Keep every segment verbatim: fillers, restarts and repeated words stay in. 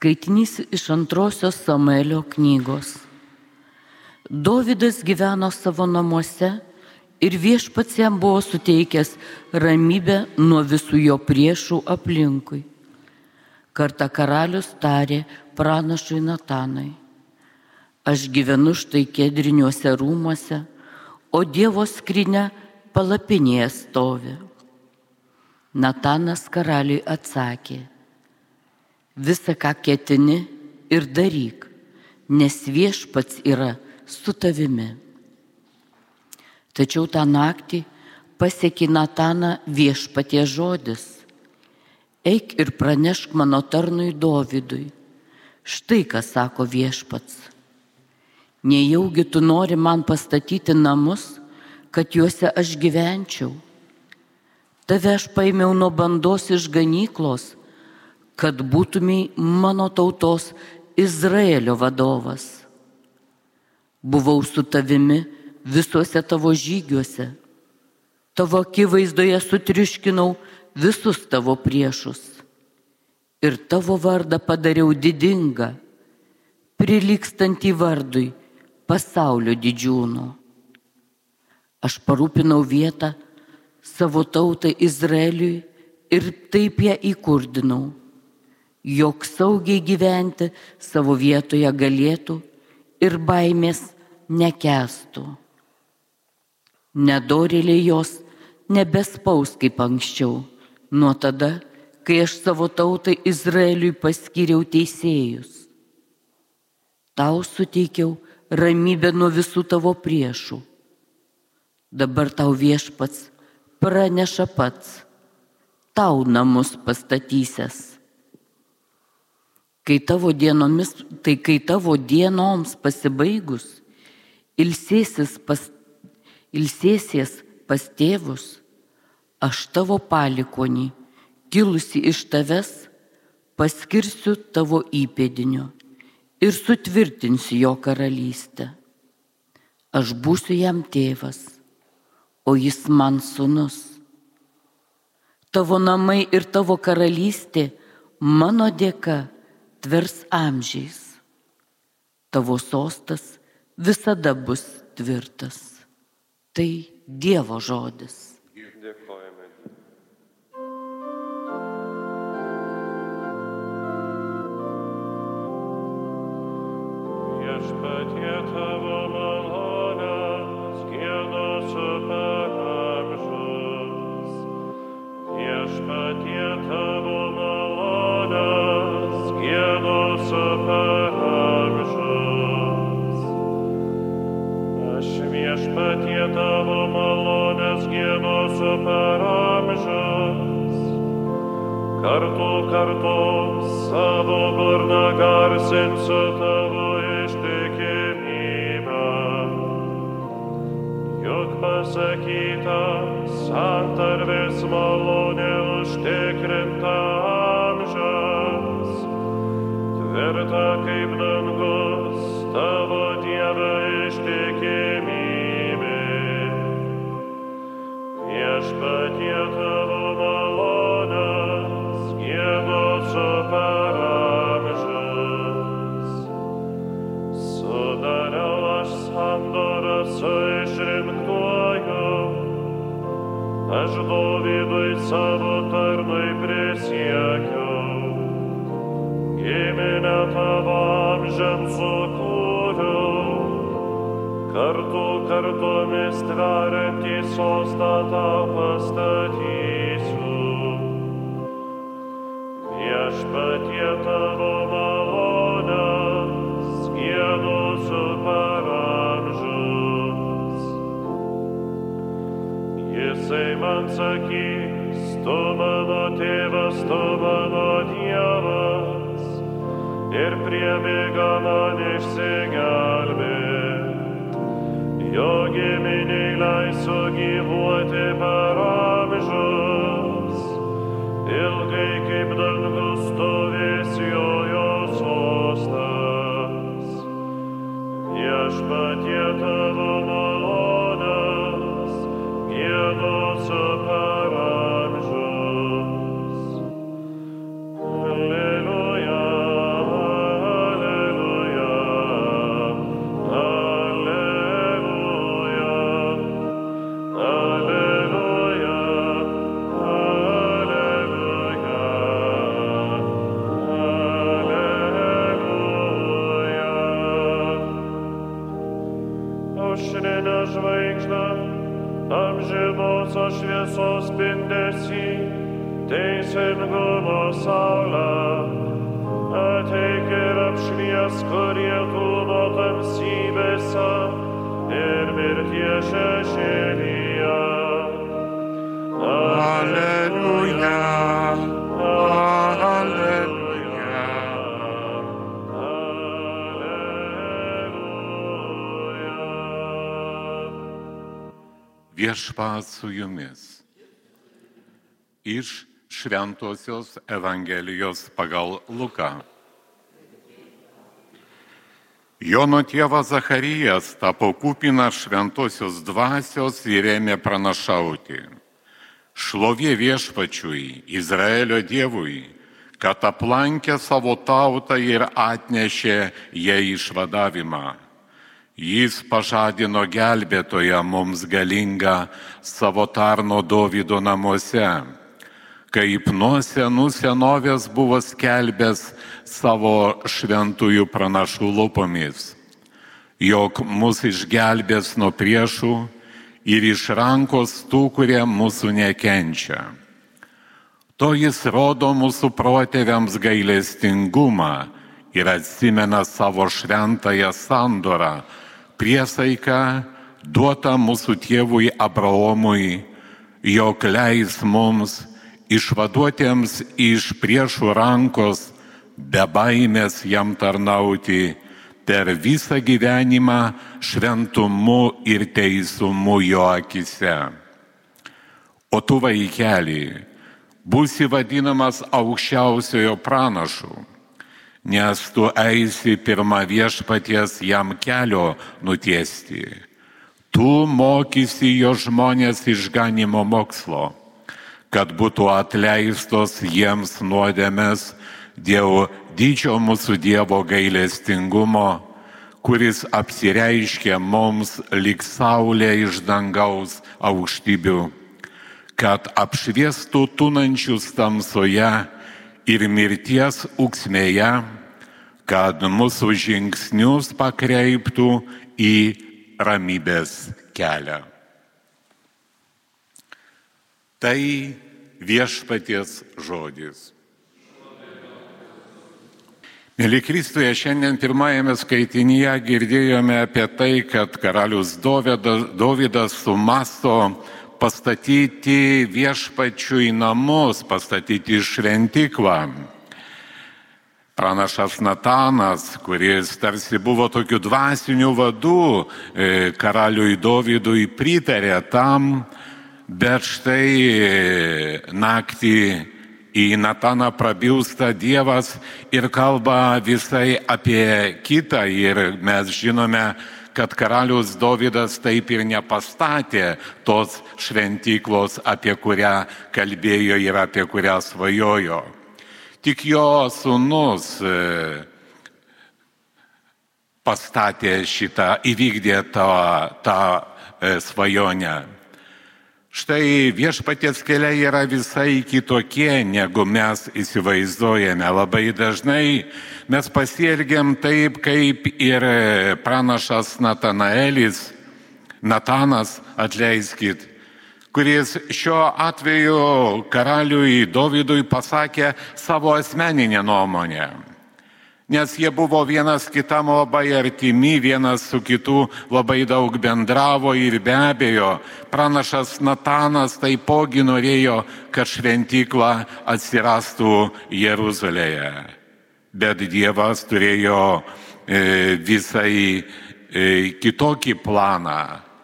Skaitinys iš antrosios Samuelio knygos. Dovydas gyveno savo namuose ir Viešpats jam buvo suteikęs ramybę nuo visų jo priešų aplinkui. Kartą karalius tarė pranašui Natanui: aš gyvenu štai Kedriniuose rūmuose, o Dievo skrynia palapinėje stovi. Natanas karaliui atsakė: visa, ką ketini, ir daryk, nes Viešpats yra su tavimi. Tačiau tą naktį pasiekė Nataną Viešpaties žodis: eik ir pranešk mano tarnui Dovydui. Štai ką sako Viešpats: nejaugi tu nori man pastatyti namus, kad juose aš gyvenčiau. Tave aš paėmiau nuo bandos iš ganyklos, kad būtumei mano tautos Izraelio vadovas. Buvau su tavimi visuose tavo žygiuose. Tavo akivaizdoje sutriuškinau visus tavo priešus. Ir tavo vardą padariau didingą, prilygstantį vardui pasaulio didžiūno. Aš parūpinau vietą savo tautai Izraeliui ir taip ją įkurdinau, jog saugiai gyventi savo vietoje galėtų ir baimės nekęstų. Nedorėliai jos nebespaus kaip anksčiau, nuo tada, kai aš savo tautai Izraeliui paskyriau teisėjus. Tau suteikiau ramybę nuo visų tavo priešų. Dabar tau Viešpats praneša pats, tau namus pastatysęs. Kai tavo dienomis, tai kai tavo dienoms pasibaigus, ilsėsis pas, ilsėsies pas tėvus, aš tavo palikonį, kilusi iš tavęs, paskirsiu tavo įpėdiniu ir sutvirtinsiu jo karalystę. Aš būsiu jam tėvas, o jis man sūnus. Tavo namai ir tavo karalystė mano dėka tvers amžiais. Tavo sostas visada bus tvirtas. Tai Dievo žodis. Dėkojame. Viešpatie tavo malonės giedosiu per amžius. Viešpatie tavo malonės giedosiu per amžius. Aš Viešpatie tavo malonės giedosiu per amžius. Kartu kartu savo burną garsinsiu tavo ištikimybę. Juk pasakyta, santarvės malonė užtikrinta amžiams. Tvirta kaip dangus tavo Dieve ištikimybė. Viešpatie tavo malonės giedosiu per amžius. Sudariau aš sandorą su išrinktuoju, aš Dovydui savo tarnui prisiekiau. Giminę tavo amžiams sukūriau, kartu kartomis tveriantį sostą tau pastatysiu. Viešpatie tavo malonės giedosiu per amžius. Jisai man sakys, tu mano tėvas, tu mano Dievas, ir priebėga man išsigelbėt. Jo giminiai leisiu gyvuoti per amžius, ilgai kaip dangus stovės jo sostas. Viešpatie tavo malonės giedosiu per amžius. Alleluja. amžinosios šviesos spindesy, teisingumo saulę. Ateik ir apšviesk, kurie tūno tamsybėse ir mirties šešėlyje. Alleluja, alleluja. Viešpats su jumis. Iš Šventosios Evangelijos pagal Luką. Jono tėvas Zacharijas tapo kupinas šventosios dvasios ir ėmė pranašauti. Šlovė viešpačiui, Izraelio Dievui, kad aplankė savo tautą ir atnešė jai išvadavimą. Jis pažadino gelbėtoją mums galingą savo tarno Dovydo namuose, kaip nuo senų senovės buvo skelbęs savo šventųjų pranašų lūpomis, jog mus išgelbės nuo priešų ir iš rankos tų, kurie mūsų nekenčia. To jis rodo mūsų protėviams gailestingumą ir atsimena savo šventąją sandorą, priesaiką duotą mūsų tėvui Abraomui, jog leis mums išvaduotiems iš priešų rankos be baimės jam tarnauti per visą gyvenimą šventumu ir teisumu jo akise. O tu, vaikeli, būsi vadinamas aukščiausiojo pranašu, nes tu eisi pirma viešpaties jam kelio nutiesti. Tu mokysi jo žmonės išganimo mokslo, kad būtų atleistos jiems nuodėmės dėl didžio mūsų Dievo gailestingumo, kuris apsireiškia mums lyg saulė iš dangaus aukštybių, kad apšviestų tūnančius tamsoje ir mirties ūksmėje, kad mūsų žingsnius pakreiptų į ramybės kelią. Tai viešpaties žodis. Mėly Kristuje, šiandien pirmajame skaitinyje girdėjome apie tai, kad karalius Dovydas, Dovydas sumasto pastatyti viešpačiui namus, pastatyti šventyklą. Pranašas Natanas, kuris tarsi buvo tokiu dvasiniu vadu, karaliui Dovydui pritarė tam, bet štai naktį į Nataną prabilsta Dievas ir kalba visai apie kitą. Ir mes žinome, kad karalius Dovydas taip ir nepastatė tos šventyklos, apie kurią kalbėjo ir apie kurią svajojo. Tik jo sūnus pastatė šitą, įvykdė tą, tą svajonę. Štai viešpaties keliai yra visai kitokie, negu mes įsivaizduojame. Labai dažnai mes pasielgiam taip, kaip ir pranašas Natanaelis, Natanas, atleiskit, kuris šiuo atveju karaliui Dovydui pasakė savo asmeninę nuomonę. Nes jie buvo vienas kitam labai artimi, vienas su kitu labai daug bendravo ir be abejo, pranašas Natanas taipogi norėjo, kad šventykla atsirastų Jeruzalėje. Bet Dievas turėjo e, visai e, kitokį planą.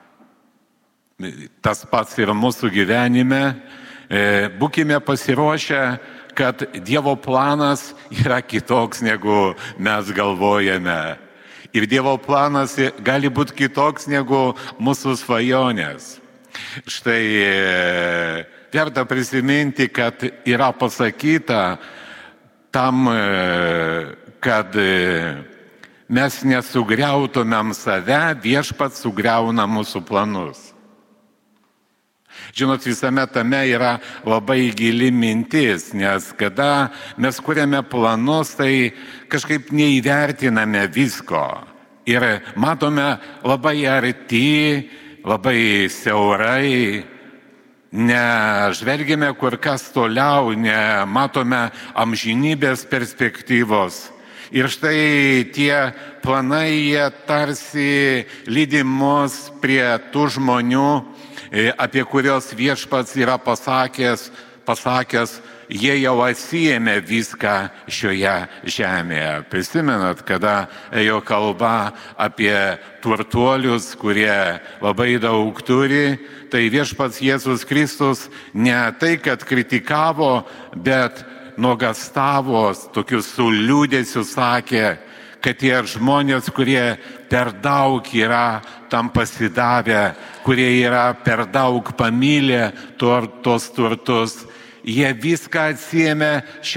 Tas pats ir mūsų gyvenime. E, būkime pasiruošę, kad Dievo planas yra kitoks, negu mes galvojame. Ir Dievo planas gali būti kitoks, negu mūsų svajonės. Štai verta prisiminti, kad yra pasakyta tam, kad mes nesugriautumėm save, viešpats sugriauna mūsų planus. Žinot, visame tame yra labai gili mintis, nes kada mes kuriame planus, tai kažkaip neįvertiname visko. Ir matome labai arti, labai siaurai, nežvelgime kur kas toliau, nematome amžinybės perspektyvos. Ir štai tie planai, jie tarsi lydi mus prie tų žmonių, apie kurios viešpats yra pasakęs, pasakęs, jie jau atsiėmė viską šioje žemėje. Prisimenat, kada ėjo kalba apie turtuolius, kurie labai daug turi, tai viešpats Jėzus Kristus ne tai, kad kritikavo, bet nuogastavo, tokius su liūdėsiu sakė, kad tie žmonės, kurie per daug yra tam pasidavę, kurie yra per daug pamylę tos turtus, jie viską atsiėmė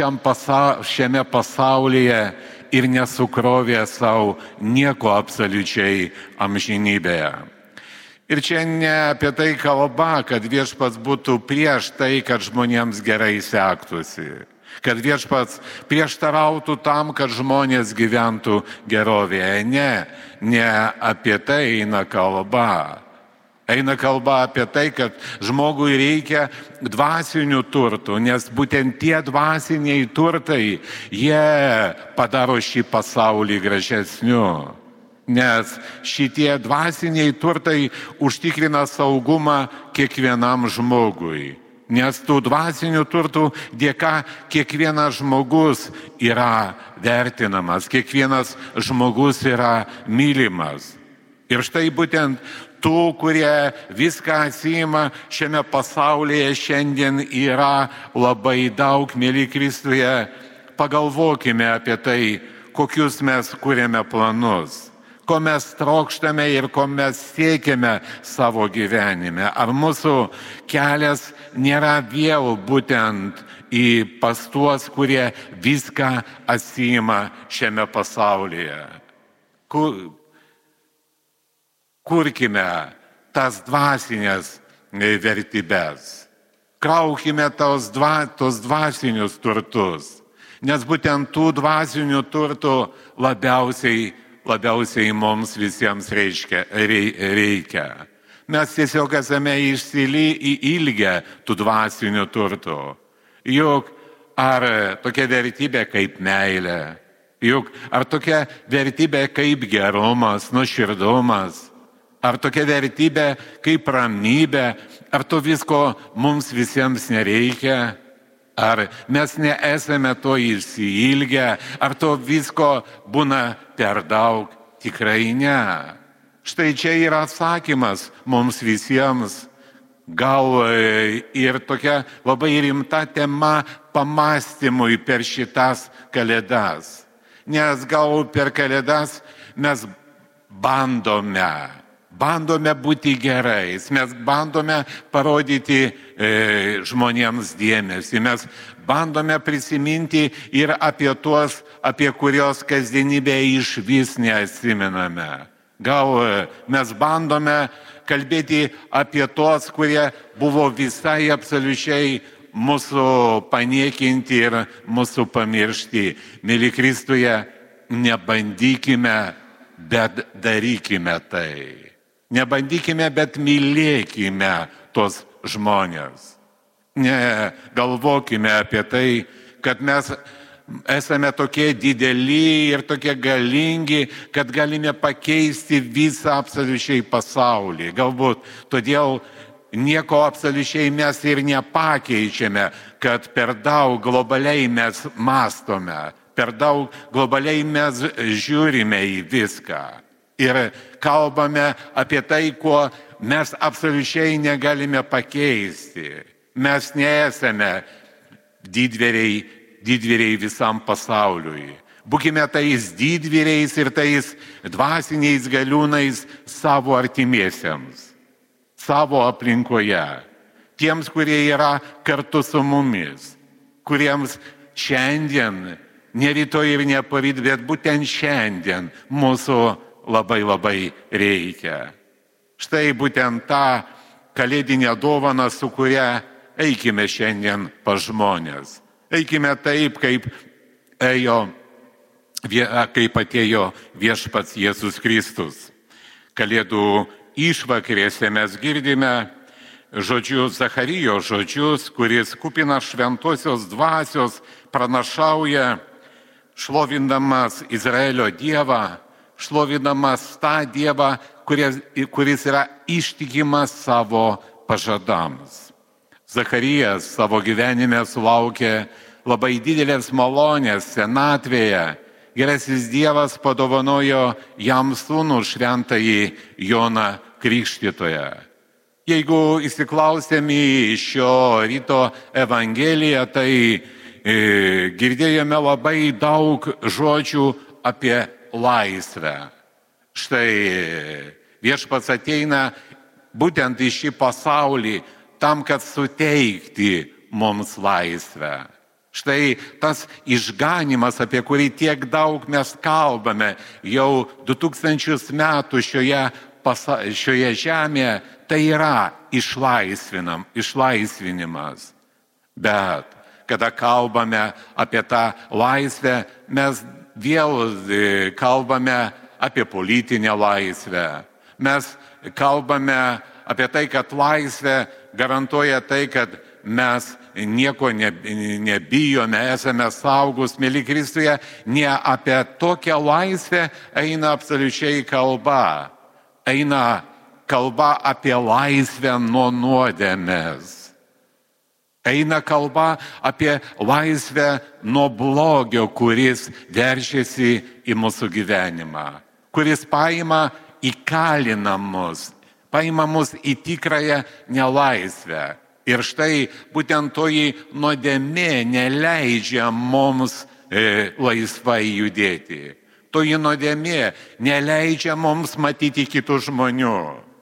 šiame pasaulyje ir nesukrovė savo nieko absoliučiai amžinybėje. Ir čia ne apie tai kalba, kad viešpats būtų prieš tai, kad žmonėms gerai sektųsi. Kad viešpats prieštarautų tam, kad žmonės gyventų gerovėje. Ne, ne apie tai eina kalba. Eina kalba apie tai, kad žmogui reikia dvasinių turtų, nes būtent tie dvasiniai turtai, jie padaro šį pasaulį gražesniu. Nes šitie dvasiniai turtai užtikrina saugumą kiekvienam žmogui. Nes tų dvasinių turtų dėka kiekvienas žmogus yra vertinamas, kiekvienas žmogus yra mylimas. Ir štai būtent tų, kurie viską atsiima šiame pasaulyje šiandien yra labai daug, mėly Kristuje. Pagalvokime apie tai, kokius mes kūrėme planus. Ko mes trokštame ir ko mes siekiame savo gyvenime. Ar mūsų kelias nėra vėl būtent į pas tuos, kurie viską atsiima šiame pasaulyje. Kur, kurkime tas dvasinės vertybės. Kraukime tos, dva, tos dvasinius turtus. Nes būtent tų dvasinių turtų labiausiai labiausiai mums visiems reiškia, reikia. Mes tiesiog esame išsiilgę tų dvasinių turtų. Juk ar tokia vertybė kaip meilė, juk ar tokia vertybė kaip gerumas, nuoširdumas, ar tokia vertybė kaip ramybė, ar to visko mums visiems nereikia? Ar mes nesame to išsiilgę, ar to visko būna per daug? Tikrai ne. Štai čia yra atsakymas mums visiems. Gal ir tokia labai rimta tema pamastymui per šitas kalėdas. Nes gal per kalėdas mes bandome. Bandome būti gerais, mes bandome parodyti e, žmonėms dėmesį, mes bandome prisiminti ir apie tuos, apie kurios kasdienybėje iš vis neatsimename. Gal e, mes bandome kalbėti apie tuos, kurie buvo visai absoliučiai mūsų paniekinti ir mūsų pamiršti. Mėly Kristuje, nebandykime, bet darykime tai. Nebandykime, bet mylėkime tos žmonės. Negalvokime apie tai, kad mes esame tokie dideli ir tokie galingi, kad galime pakeisti visą absoliučiai pasaulį. Galbūt todėl nieko absoliučiai mes ir nepakeičiame, kad per daug globaliai mes mąstome, per daug globaliai mes žiūrime į viską. Ir kalbame apie tai, ko mes absoliučiai negalime pakeisti. Mes nesame didvyriai, didvyriai visam pasauliui. Būkime tais didvyriais ir tais dvasiniais galiūnais savo artimiesiems, savo aplinkoje. Tiems, kurie yra kartu su mumis, kuriems šiandien, ne rytoj ir ne poryt, bet būtent šiandien mūsų labai labai reikia. Štai būtent tą kalėdinę dovaną, su kuria eikime šiandien pas žmonės. Eikime taip, kaip ėjo, kaip atėjo viešpats Jėzus Kristus. Kalėdų išvakarėse mes girdime žodžius, Zacharijo žodžius, kuris kupinas šventosios dvasios pranašauja, šlovindamas Izraelio Dievą, šlovindamas tą Dievą, kuris, kuris yra ištikimas savo pažadams. Zacharijas savo gyvenime sulaukė labai didelės malonės senatvėje. Gerasis Dievas padovanojo jam sūnų šventąjį Joną Krikštytoją. Jeigu įsiklausėm į šio ryto Evangeliją, tai e, girdėjome labai daug žodžių apie laisvę. Štai Viešpats ateina būtent į šį pasaulį tam, kad suteikti mums laisvę. Štai tas išganimas, apie kurį tiek daug mes kalbame jau du tūkstančius metų šioje, pasa, šioje žemėje, tai yra išlaisvinam, išlaisvinimas. Bet kada kalbame apie tą laisvę, mes vėl kalbame apie politinę laisvę. Mes kalbame apie tai, kad laisvė garantuoja tai, kad mes nieko nebijome, esame saugus, mėly Kristuje, ne apie tokią laisvę eina absoliučiai kalba. Eina kalba apie laisvę nuo nuodėmės. Eina kalba apie laisvę nuo blogio, kuris veržiasi į mūsų gyvenimą, kuris paima įkalina mus, paima mus į tikrąją nelaisvę. Ir štai būtent toji nuodėmė neleidžia mums e, laisvai judėti. Toji nuodėmė neleidžia mums matyti kitų žmonių.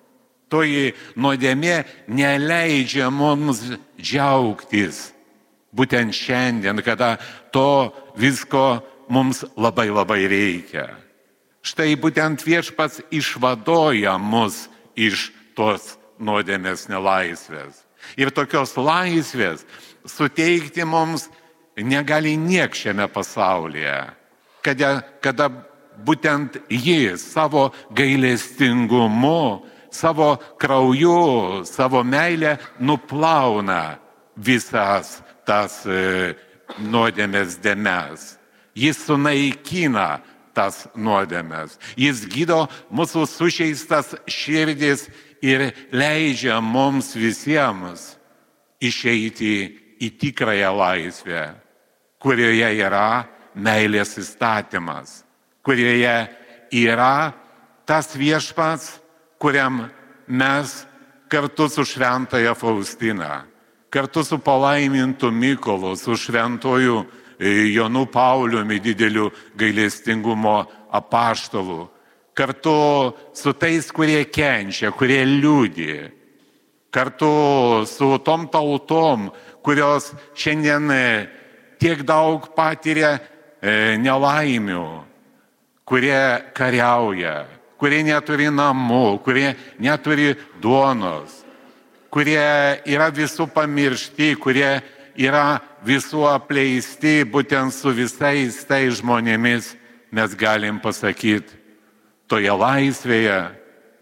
Toji nuodėmė neleidžia mums džiaugtis. Būtent šiandien, kada to visko mums labai labai reikia. Štai būtent Viešpats išvaduoja mus iš tos nuodėmės nelaisvės. Ir tokios laisvės suteikti mums negali niek šiame pasaulyje, kada, kada būtent ji savo gailestingumu, savo krauju, savo meilę nuplauna visas tas e, nuodėmės dėmes. Jis sunaikina tas nuodėmės. Jis gydo mūsų sužeistas širdis ir leidžia mums visiems išeiti į tikrąją laisvę, kurioje yra meilės įstatymas, kurioje yra tas Viešpats, kuriam mes kartu su šventąja Faustina, kartu su palaimintu Mykolu, su šventuoju Jonu Pauliumi, dideliu gailestingumo apaštalu, kartu su tais, kurie kenčia, kurie liūdi, kartu su tom tautom, kurios šiandien tiek daug patiria nelaimių, kurie kariauja, kurie neturi namų, kurie neturi duonos, kurie yra visų pamiršti, kurie yra visų apleisti, būtent su visais tais žmonėmis mes galim pasakyti, toje laisvėje,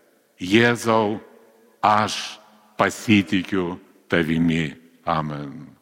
Jėzau, aš pasitikiu tavimi. Amen.